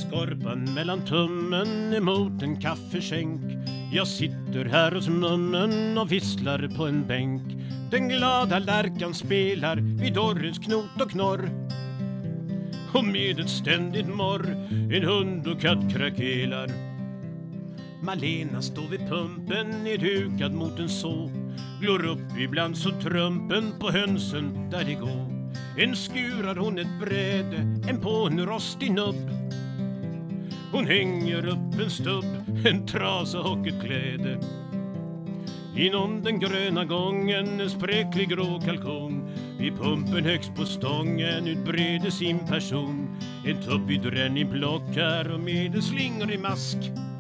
skorpan mellan tummen emot en kaffeskänk. Jag sitter här hos mummen och visslar på en bänk. Den glada lärkan spelar vid dörrens knot och knorr. Och med ett ständigt morr en hund och katt krakelar. Malena står vid pumpen nedhukad mot en så. Glor upp ibland så trumpen på hönsen där det går. En skurar hon ett bräde, en på en rostig nubb. Hon hänger upp en stubb, en trasa och ett kläde. Inom den gröna gången en spräcklig grå kalkon. Vid pumpen högst på stången utbreder sin person. En tupp i dränning plockar och med en slingor i mask.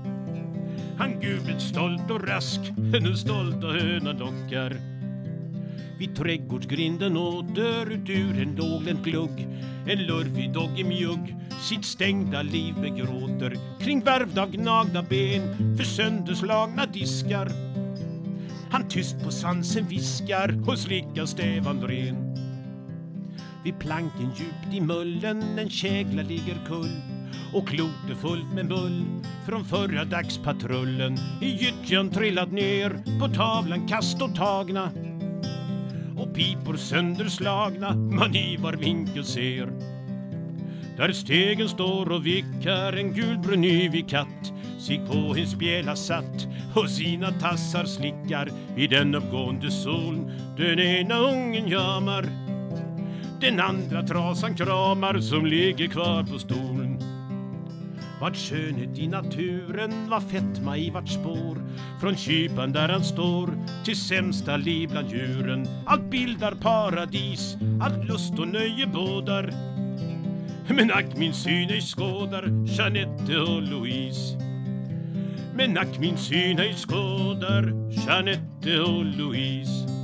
Han gubet stolt och rask, en stolta höna dockar. Vid trädgårdsgrinden åter ut ur en låglänt glugg. En lurvig dogg i mjugg sitt stängda liv begråter. Kring värvda av gnagda ben för sönderslagna diskar. Han tyst på svansen viskar och slickar stävan ren. Vid planken djupt i mullen en kägla ligger kull. Och klotet fullt med mull från förra dagspatrullen. I gyttjan trillat ner på tavlan kast och tagna. Och pipor sönderslagna man i var vinkel ser. Där stegen står och vickar en gulbrun yvig katt. Sig på en spjäla satt och sina tassar slickar. Vid den uppgående solen den ena ungen jamar. Den andra trasan kramar som ligger kvar på stolen. Vart skönhet i naturen, var fetma i vart spår. Från kypan där han står till sämsta liv bland djuren. Allt bildar paradis, allt lust och nöje bådar. Men ack min syn ej skådar Jeanette och Louise. Men ack min syn ej skådar Jeanette och Louise.